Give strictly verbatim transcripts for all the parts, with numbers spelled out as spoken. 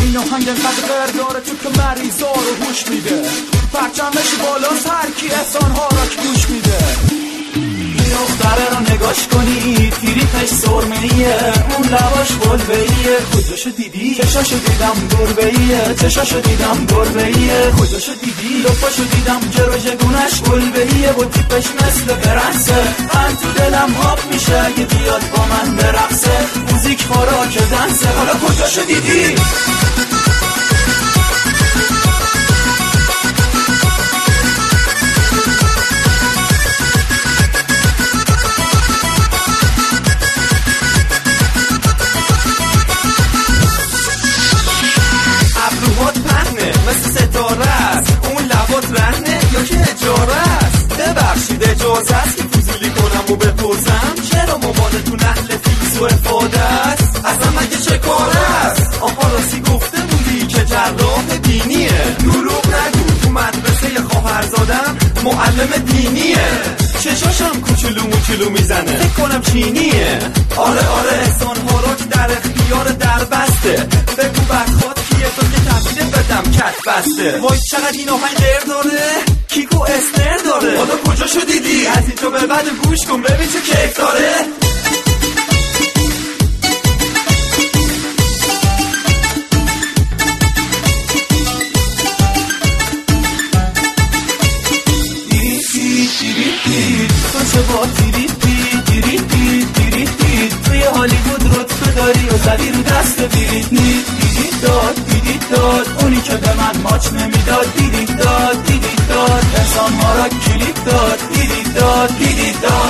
این آهنگ انقدر غیر داره تو که مریضا رو هوش میده، پرچمش بالاست هر کی احسانها را که گوش میده. این دختره رو نگاش کنی تیریپش سرمه‌ایه، اون لباش قلبه‌ایه، کجاشو دیدی؟ چشاشو دیدم گربه‌ایه، چشاشو دیدم گربه‌ایه، کجاشو دیدی؟ لپاشو دیدم جرو جگونش قلبه‌ایه و تیپش مثل برنسه، من تو دلم آب میشه اگه بیاد با من برقصه، موزیک خوراک دنسه. حالا کجاشو دیدی؟ اون لبات رهنه یا که اجاره است؟ ببخشید اجازه است که فضولی کنم و بپرسم چرا مامانتون اهل فیکس و افاده است؟ اصلا مگه چه کاره است؟ آقا راستی گفته بودی که جراح دینیه، دروغ نگو تو مدرسه خواهرزادم معلم دینیه، چشاشم کوچولو موچولو میزنه فکر کنم چینیه. آره آره احسانها را که در اختیار در بسته، بگو بدخواد کیه تو که تفسیر بدم کت بسته. وای چقدر این آهنگ غیر داره، کیکو استر داره. حالا کجاشو دیدی؟ از اینجا به بعد گوش کن ببین چه کیف داره. تو چه با تیری پی تیری پی تیری پی توی هالیوود رتبه داری و زدی رو دست بیریتنی. دیدی داد دیدی داد اونی که به من ماچ نمیداد، دیدی داد دیدی داد انسانها را کلیپ داد، دیدی داد دیدی داد.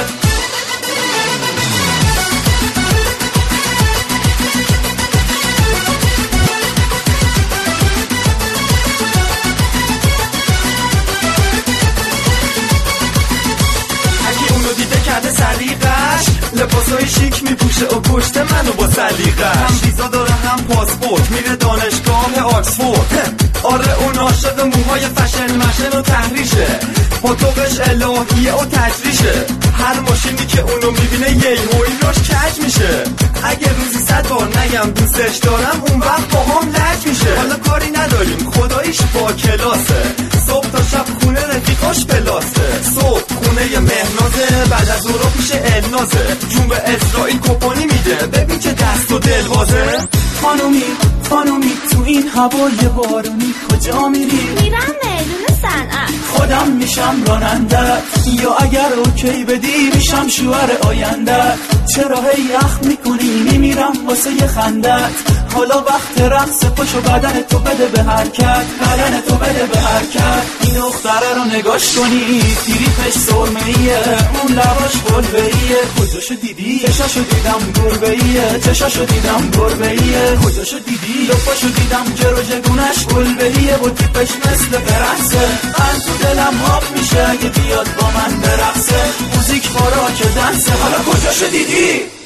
سلیقش لباسای شیک میپوشه و پشت منو با سلیقش، هم ویزا داره هم پاسپورت، میره دانشگاه آکسفورد. آره اون عاشق موهای فشن مشن و تحریشه، پاتوقش الهیه و تجریشه، هر ماشینی که اونو میبینه یه هوی راش کج میشه. اگه روزی صد بار نگم دوستش دارم اون وقت با هم لج میشه. حالا کاری نداریم خداییش با کلاسه، صبح تا شب خونه رفیقاش پلاسه، صبح خونه مهنازه بعد از اورا پیش النازه، جون به اسرائیل کپانی میده ببین چه دست و دلوازه. خانومی خانومی تو این هوای بارونی کجا میری؟ میرم میدون صنعت، خودم میشم رانندت، یا اگر اوکی بدی میشم شوهر آیندت. چرا هی اخ میکنی میمیرم واسه یه خندت، حالا وقت رقص پاشو بدن تو بده به حرکت، بدن تو بده به حرکت. این دختره رو نگاش کنی تیریپش سرمه‌ایه، اون لباش قلبه‌ایه، کجاشو دیدی؟ چشاشو دیدم گربه‌ایه، چشاشو دیدم گربه‌ایه، کجاشو دیدی؟ لپاشو دیدم جرو جگونش قلبه‌ایه و تیپش مثل برنسه، من تو دلم آب میشه اگه بیاد با من برقصه، موزیک خوراک دنسه. حالا کجاشو دیدی؟